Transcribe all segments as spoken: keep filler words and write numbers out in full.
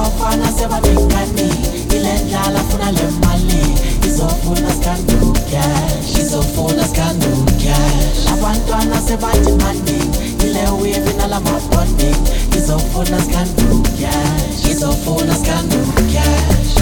labafana sebaningani ile ndlala funa le mali izofuna skandu cash izofuna skandu cash abantwana sebadimanding ile wave nala mabonding izofuna skandu cash izofuna skandu cash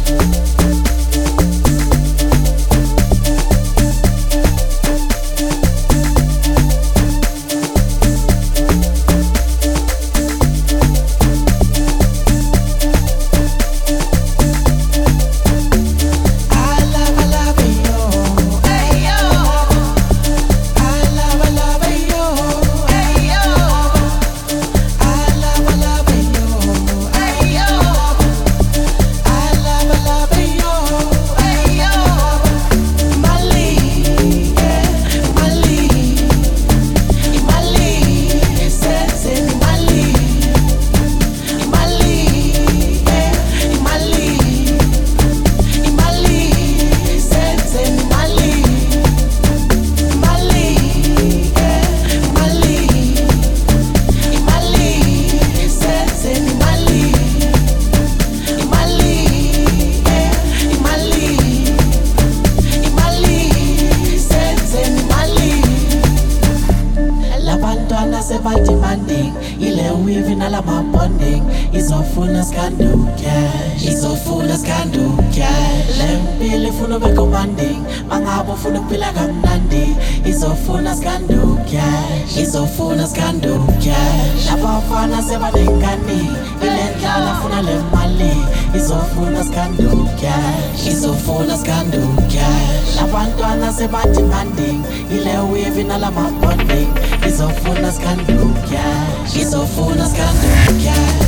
Demanding, ile weaving nala mabonding izofuna skandu cash izofuna skandu cash lempili funa be commanding mangabo funa kuphila kamnandi izofuna skandu cash izofuna skandu cash labafana sebaningani ile ndlala funa le mali izofuna skandu cash izofuna skandu cash abantwana sebadimanding ile weaving nala mabonding izofuna skandu cash izofuna skandu cash